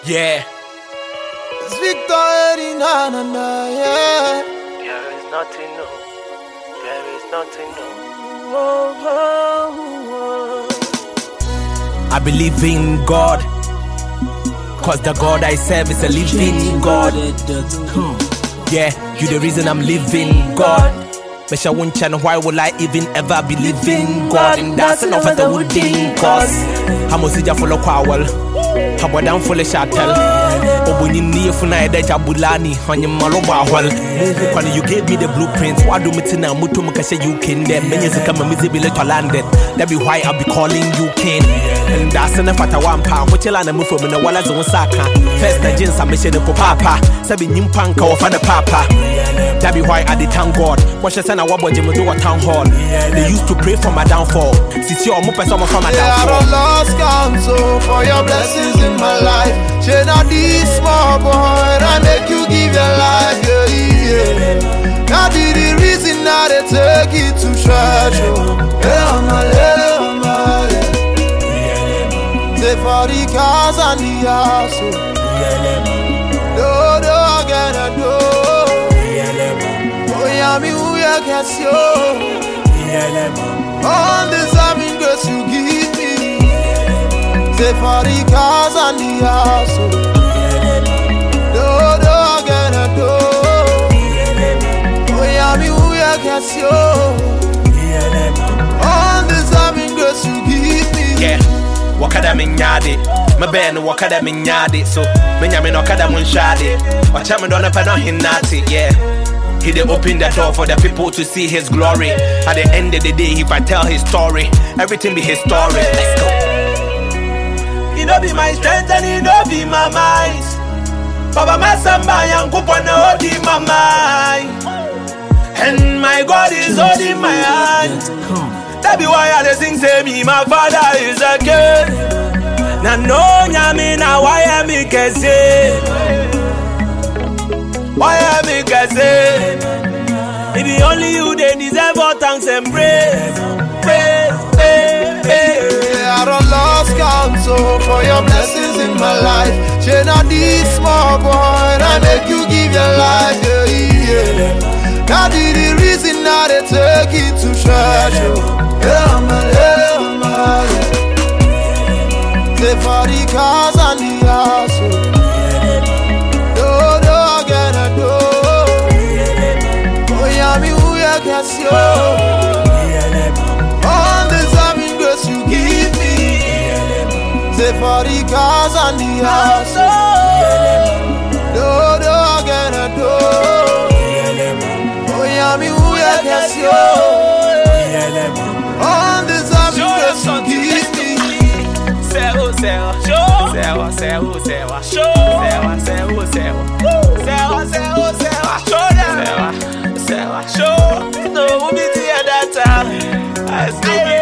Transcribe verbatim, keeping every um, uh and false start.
Yeah. It's Victor Eddie, na na na, yeah. There is nothing new. There is nothing new. Oh, oh, oh. I believe in God, cause the God I serve is a living God. Hmm. Yeah, you the reason I'm living God. But I won't channel, why will I even ever believe in God? And that's enough of the wooden cause. I'm a sija full of quawel. How about down full of shatel? Oh, when you need for night, that Jabulani on your Maloba hall. When you gave me the blueprints, why do me tina Mutumaka you can then? Many years come a miserable landed. That be why I'll be calling you king. And that's enough at a one pound, which I'll move from the Wallace on Saka. First, the jeans are mission for Papa. Sabi Nimpanka or Father Papa. That be why I did thank God. Watch us and I want to do a town hall. They used to pray for my downfall. Since you're more person from my downfall. I lost counsel for your blessings in my life. She not this small boy, I make you give your life, yeah, yeah. That be the reason that they take it to church. Yeah, I'm a little man. Say for the cars and the house. Do, do, again, I do. Oh, yeah, me who you can see. Undeserving grace you give me. Say for the cars and the house. Do, do, again, I do. Oh, yeah, me who you can see. Undeserving grace you give me. Yeah. Wakada minyade, my band wakada minyade, so Benjamin Okada Munshade, or Chairman Donna Pano Hinati, yeah. He did open the door for the people to see his glory. At the end of the day, if I tell his story, everything be his story. Let's go. He don't be my strength and he don't be my might. Baba my samba young coupon holding my mind. And my God is holding my hand. That be why I sing say me, my father is a king. Na no nyame na why am I kese? Why am I kese? It be only you they deserve all thanks and praise. Praise, praise, praise. Yeah, I don't lost counsel for your blessings in my life. She not this small boy, I make you give your life, yeah, yeah. That be the reason that they take it to church. Yeah, man, yeah, man. Say for the cars and the house. Do, do, again, I do. Oh, yeah, me who you can see. Undeserving grace you give me. Say for the cars and the house. Do, do, again, I do. Oh, yeah, me who you can see. Undeserving grace you give me. Sewa, sewa, show. Sewa, sewa, sewa, show. Sewa, sewa, sewa. Sewa, sewa, sewa, show them. Sewa, sewa, show. No, we'll be there that time. I see.